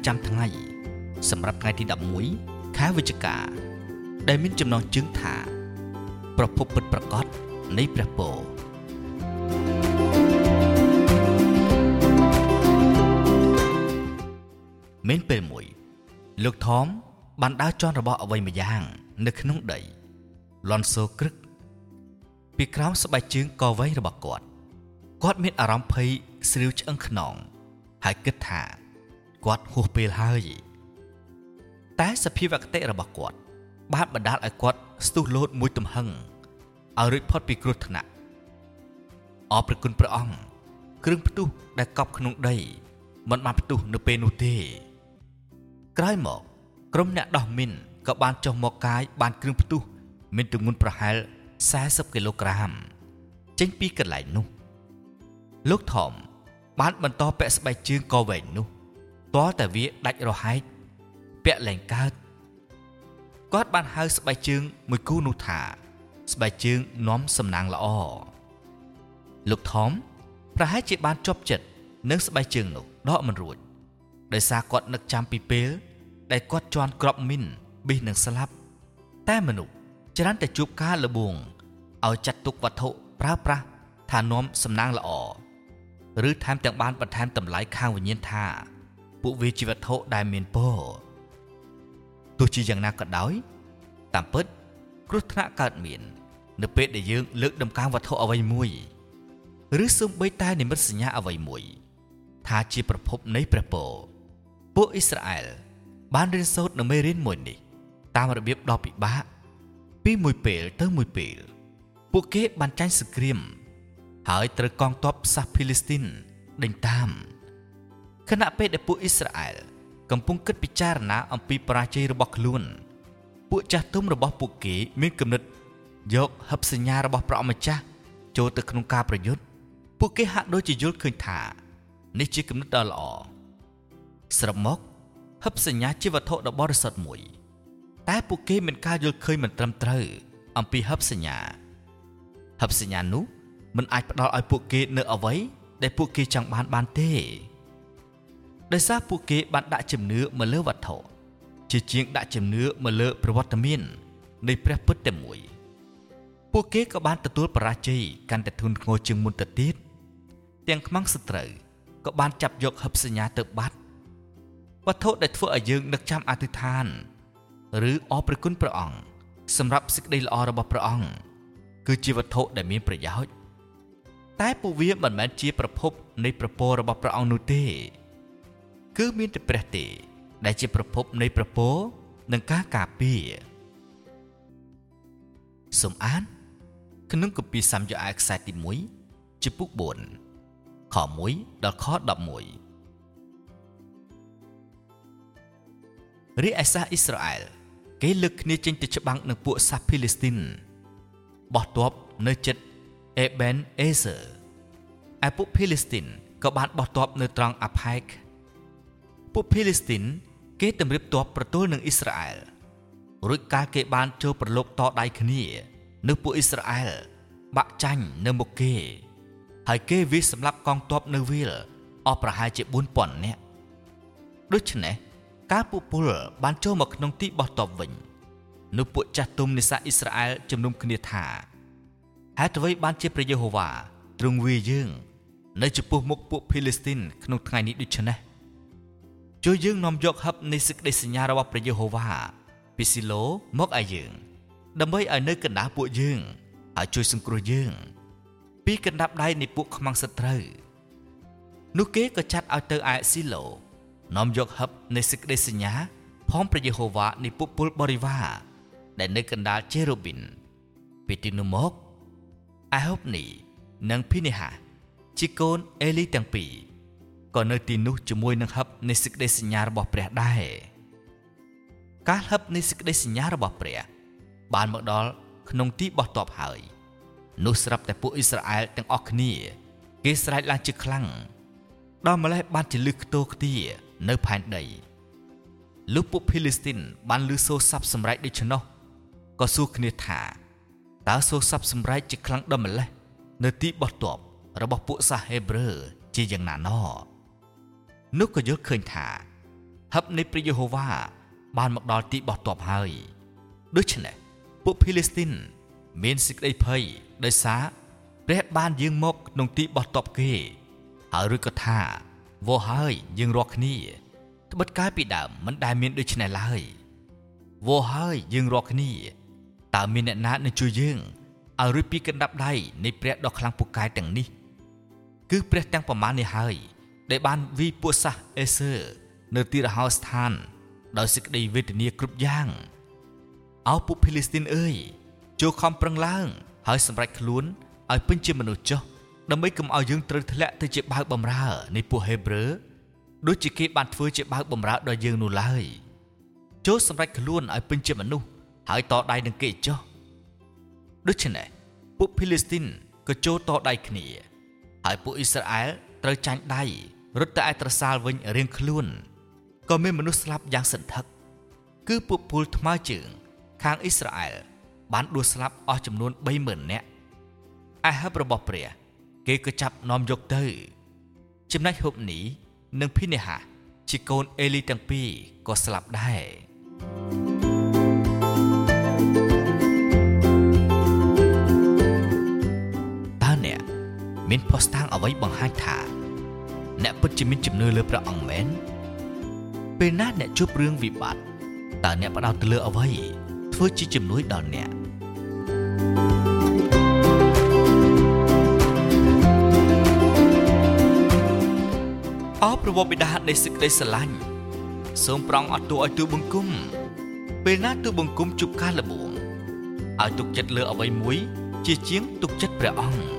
ចាំថ្ងៃសម្រាប់ថ្ងៃទី11ខែវិច្ឆិកាដែលមានចំណងជើងថាប្រភពពិតប្រាកដនៃព្រះពរមានពេលមួយលោកថមបានដើរជន់របស់អ្វីម្យ៉ាងនៅក្នុងដីលន់សូក្រឹកពីក្រោមស្បែកជើងកវែងរបស់គាត់មានអារម្មណ៍ភ័យស្រាវឆ្អឹងខ្នងហើយគិតថាគាត់ហួសពេលហើយតែសភាវគតិរបស់គាត់បានបណ្ដាលឲ្យគាត់ស្ទុះលោតមួយទំហឹងឲ្យរួចផុតពីគ្រោះថ្នាក់អរព្រគុណព្រះអង្គគ្រឿងផ្ទុះដែលកប់ក្នុងដីមិនបានផ្ទុះនៅពេលនោះទេក្រោយមកក្រុមអ្នកដោះមីនក៏បានចុះមកកាយបានគ្រឿងផ្ទុះមានទម្ងន់ប្រហែល40គីឡូក្រាមចេញពីកន្លែងនោះលោកថមបានបន្តពាក់ស្បែកជើងកវែងនោះទាល់តែវាដាច់រហែកពាក់លែងកើតគាត់បានហៅស្បែកជើងមួយគូនោះថាស្បែកជើងនាំសំណាងល្អលោកថមប្រហែលជាបានជាប់ចិត្តនឹងស្បែកជើងនោះដកមិនរួចដោយសារគាត់នឹកចាំពីពេលដែលគាត់ជន់ក្របមីនប៊ីសនឹងស្លាប់តែមនុស្សច្រើនតែជួបការលបួងឲ្យចាត់ទុកវត្ថុប្រើប្រាស់ថានាំសំណាងល្អឬថែមទាំងបានបន្ថែមតម្លៃខាងវិញ្ញាណថាពួកវាជាវត្ថុដែលមានពរទោះជាយ៉ាងណាក៏ដោយតាមពិតគ្រោះថ្នាក់កើតមាននៅពេលដែលយើងលើកដំកើងវត្ថុអ្វីមួយឬសូម្បីតែនិមិត្តសញ្ញាអ្វីមួយថាជាប្រភពនៃព្រះពរពួកអ៊ីស្រាអែលបានរៀនសូត្រនៅមេរៀនមួយនេះតាមរបៀបដ៏ពិបាកពីមួយពេលទៅមួយពេលពួកគេបានចាញ់សង្គ្រាមហើយត្រូវកងទ័ពសាសភីលីស្ទីនដេញតាមខណៈពេលដែលពួកអ៊ីស្រាអែលកំពុងគិតពិចារណាអំពីបរាជ័យរបស់ខ្លួនពួកចាស់ទុំរបស់ពួកគេមានគំនិតយកហិបសញ្ញារបស់ព្រះអម្ចាស់ចូលទៅក្នុងការប្រយុទ្ធពួកគេហាក់ដូចជាយល់ឃើញថានេះជាគំនិតដ៏ល្អស្របមកហិបសញ្ញាជាវត្ថុដ៏បរិសុទ្ធមួយតែពួកគេមានការយល់ឃើញមិនត្រឹមត្រូវអំពីហិបសញ្ញានោះមិនអាចផ្ដល់ឲ្យពួកគេនៅអ្វីដែលពួកគេចង់បានទេដោយសារពួកគេបានដាក់ជំនឿមកលើវត្ថុជាជាងដាក់ជំនឿមកលើប្រវត្តិមាននៃព្រះពុទ្ធតែមួយពួកគេក៏បានទទួលបរាជ័យកាន់តែធ្ងន់ធ្ងរជាងមុនទៅទៀតទាំងខ្មាំងសត្រូវក៏បានចាប់យកហិបសញ្ញាទៅបាត់វត្ថុដែលធ្វើឲ្យយើងនឹកចាំអធិដ្ឋានឬអរព្រគុណព្រះអង្គសម្រាប់សេចក្តីល្អរបស់ព្រះអង្គគឺជាវត្ថុដែលមានប្រយោជន៍តែពួកវាមិនមែនជាប្រភពនៃព្រះពររបស់ព្រះអង្គនោះទេគឺមានតែព្រះទេដែលជាប្រភពនៃព្រះពរនិងការការពារសូមអានក្នុងគម្ពីរសាមយ៉ូអែលខ្សែទី1ចំពុក4ខ1ដល់ខ11រាជឯសាសអ៊ីស្រាអែលគេលើកគ្នាចេញទៅច្បាំងនឹងពួកសាសភីលីស្ទីនបោះទ័ពនៅជិតអេបេនអេសឺឯពួកភីលីស្ទីនក៏បានបោះទ័ពនៅត្រង់អាផែកពួកភីលីស្ទីនគេតម្រៀបទ័ពប្រទល់នឹងអ៊ីស្រាអែលរួចកាលគេបានចូលប្រឡូកតដៃគ្នានៅពួកអ៊ីស្រាអែលបាក់ចាញ់នៅមុខគេហើយគេវាយសម្លាប់កងទ័ពនៅវាលអស់ប្រហែលជា 4000 នាក់ដូច្នេះការពួកពលបានចូលមកក្នុងទីបោះទ័ពវិញនៅពួកចាស់ទុំនេសាទអ៊ីស្រាអែលជំនុំគ្នាថាហេតុអ្វីបានជាព្រះយេហូវ៉ាទ្រង់វាយយើងនៅចំពោះមុខពួកភីលីស្ទីនក្នុងថ្ងៃនេះដូច្នេះជួយយើងនាំយកហិបនៃសេចក្តីសញ្ញារបស់ព្រះយេហូវ៉ាពីស៊ីឡូមកឲ្យយើងដើម្បីឲ្យនៅកណ្ដាលពួកយើងហើយជួយសង្គ្រោះយើងពីកណ្ដាប់ដៃនៃពួកខ្មាំងសត្រូវនោះគេក៏ចាត់ឲ្យទៅឯស៊ីឡូនាំយកហិបនៃសេចក្តីសញ្ញាផងព្រះយេហូវ៉ានៃពួកពលបរិវារដែលនៅកណ្ដាលជេរូប៊ីនពីទីនោះមកអាហូបនីនិងភីនេហាជាកូនអេលីទាំងពីរក៏នៅទីនោះជាមួយនឹងហិបនៃសេចក្តីសញ្ញារបស់ព្រះដែរការហិបនៃសេចក្តីសញ្ញារបស់ព្រះបានមកដល់ក្នុងទីបោះទ័ពហើយនោះស្រាប់តែពួកអ៊ីស្រាអែលទាំងអស់គ្នាគេស្រែកឡើងជាខ្លាំងដល់ម្លេះបានជាលឺខ្ទោខ្ទានៅផែនដីលុះពួកភីលីស្ទីនបានលឺសូរស័ព្ទសម្រែកដូច្នោះក៏សួរគ្នាថាតើសូរស័ព្ទសម្រែកជាខ្លាំងដល់ម្លេះនៅទីបោះទ័ពរបស់ពួកសាសហេប្រឺជាយ៉ាងណាណោះនោះក៏យល់ឃើញថាហហឹបនៃព្រះយេហូវ៉ាបានមកដល់ទីបោះតបហើយដូច្នេះពួកភីលីស្ទីនមានសេចក្តីភ័យដោយសារព្រះបានយាងមកក្នុងទីបោះតបគេហើយឬក៏ថាវោហើយយើងរាល់គ្នាត្បិតកាលពីដើមមិនដែលមានដូចនេះឡើយវោហើយយើងរាល់គ្នាតើមានអ្នកណានឹងជួយយើងឲ្យរួចពីកណ្ដាប់ដៃនៃព្រះដ៏ខ្លាំងពូកែទាំងនេះគឺព្រះទាំងប្រមាណនេះហើយដែលបានវិពួកសាសអេសើនៅទីរហោស្ថានដោយសេចក្តីវេទនាគ្រប់យ៉ាងអោពួកភីលីស្ទីនអើយចូលខំប្រឹងឡើងហើយសម្រេចខ្លួនឲ្យពេញជាមនុស្សចុះដើម្បីកុំឲ្យយើងត្រូវធ្លាក់ទៅជាបាវបំរើនៃពួកហេប្រឺដូចជាគេបានធ្វើជាបាវបំរើដល់យើងនោះឡើយចូលសម្រេចខ្លួនឲ្យពេញជាមនុស្សហើយតដៃនឹងគេចុះដូច្នេះពួកភីលីស្ទីនក៏ចូលតដៃគ្នាហើយពួកអ៊ីស្រាអែលត្រូវចាញ់ដៃរត់ទៅឯត្រសាលវិញរៀងខ្លួនក៏មានមនុស្សស្លាប់យ៉ាងសន្ធឹកគឺពួកពលថ្មើរជើងខាងអ៊ីស្រាអែលបានដួលស្លាប់អស់ចំនួន 30,000 នាក់ឯហឹបរបស់ព្រះគេក៏ចាប់នាំយកទៅចំណែកហូបនីនិងភីនេហាជាកូនអេលីទាំងពីរក៏ស្លាប់ដែរតើអ្នកមានភស្តុតាងអ្វីបង្ហាញថាអ្នកពិតជាមានជំនឿលើព្រះអង្គមែនពេលណាអ្នកជួបរឿងវិបត្តិតើអ្នកផ្ដោតទៅលើអ្វីធ្វើជាជំនួយដល់អ្នកអរព្រះបិតានៃសេចក្តីស្រឡាញ់សូមប្រងអត់ទោសឲ្យទូបង្គំពេលណាទូបង្គំជួបការលំបាកឲ្យទុកចិត្តលើអ្វីមួយជាជាងទុកចិត្តព្រះអង្គ